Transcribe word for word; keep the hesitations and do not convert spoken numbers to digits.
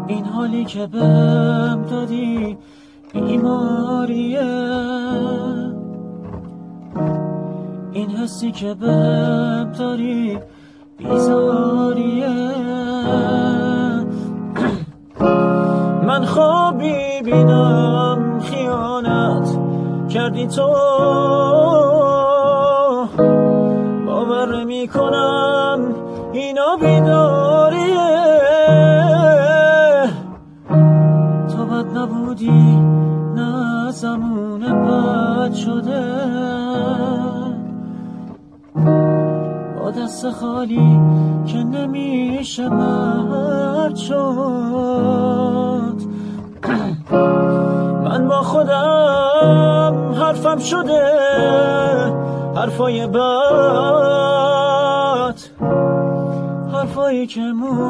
این حالی که بهم دادی بیماریه، این حسی که بهم داری بیزاریه. من خوابی بینم خیانت کردی تو، باور نمی کنم اینا بیداریه. تو بد نبودی نه زمونه بد شده، با دست خالی که نمیشه مرد شد. من با خودم حرفم شده، حرفای بد، حرفایی که مو